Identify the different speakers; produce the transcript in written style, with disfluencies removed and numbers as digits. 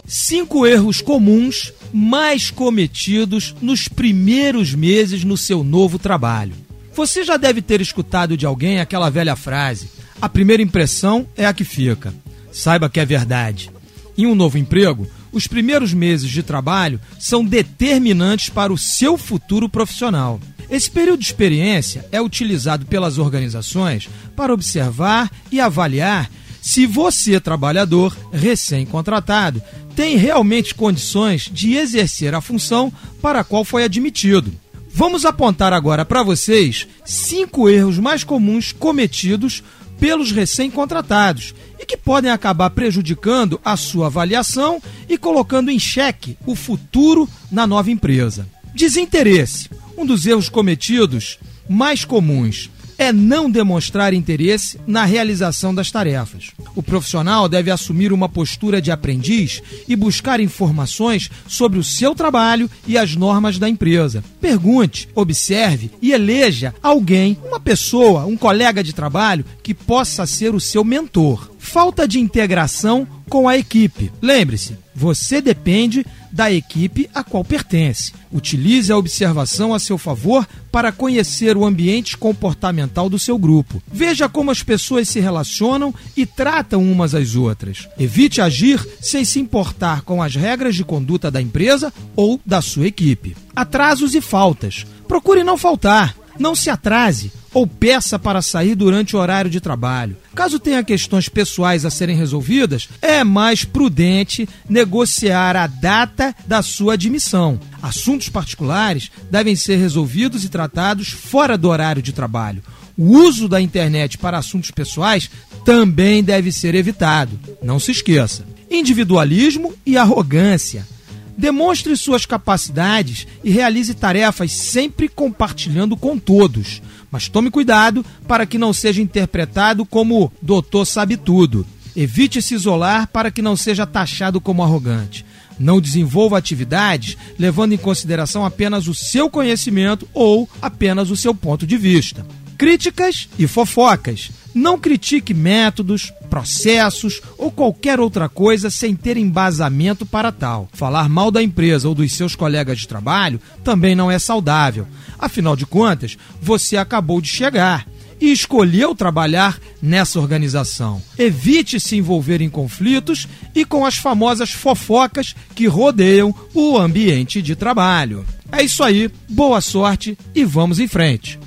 Speaker 1: 5 erros comuns mais cometidos nos primeiros meses no seu novo trabalho. Você já deve ter escutado de alguém aquela velha frase: a primeira impressão é a que fica. Saiba que é verdade. Em um novo emprego, os primeiros meses de trabalho são determinantes para o seu futuro profissional. Esse período de experiência é utilizado pelas organizações para observar e avaliar se você, trabalhador recém-contratado, tem realmente condições de exercer a função para a qual foi admitido. Vamos apontar agora para vocês 5 erros mais comuns cometidos pelos recém-contratados e que podem acabar prejudicando a sua avaliação e colocando em xeque o futuro na nova empresa. Desinteresse. Um dos erros cometidos mais comuns é não demonstrar interesse na realização das tarefas. O profissional deve assumir uma postura de aprendiz e buscar informações sobre o seu trabalho e as normas da empresa. Pergunte, observe e eleja alguém, uma pessoa, um colega de trabalho que possa ser o seu mentor. Falta de integração com a equipe. Lembre-se, você depende da equipe a qual pertence. Utilize a observação a seu favor para conhecer o ambiente comportamental do seu grupo. Veja como as pessoas se relacionam e tratam umas às outras. Evite agir sem se importar com as regras de conduta da empresa ou da sua equipe. Atrasos e faltas. Procure não faltar. Não se atrase ou peça para sair durante o horário de trabalho. Caso tenha questões pessoais a serem resolvidas, é mais prudente negociar a data da sua admissão. Assuntos particulares devem ser resolvidos e tratados fora do horário de trabalho. O uso da internet para assuntos pessoais também deve ser evitado. Não se esqueça. Individualismo e arrogância. Demonstre suas capacidades e realize tarefas sempre compartilhando com todos. Mas tome cuidado para que não seja interpretado como doutor sabe tudo. Evite se isolar para que não seja taxado como arrogante. Não desenvolva atividades levando em consideração apenas o seu conhecimento ou apenas o seu ponto de vista. Críticas e fofocas. Não critique métodos, processos ou qualquer outra coisa sem ter embasamento para tal. Falar mal da empresa ou dos seus colegas de trabalho também não é saudável. Afinal de contas, você acabou de chegar e escolheu trabalhar nessa organização. Evite se envolver em conflitos e com as famosas fofocas que rodeiam o ambiente de trabalho. É isso aí, boa sorte e vamos em frente.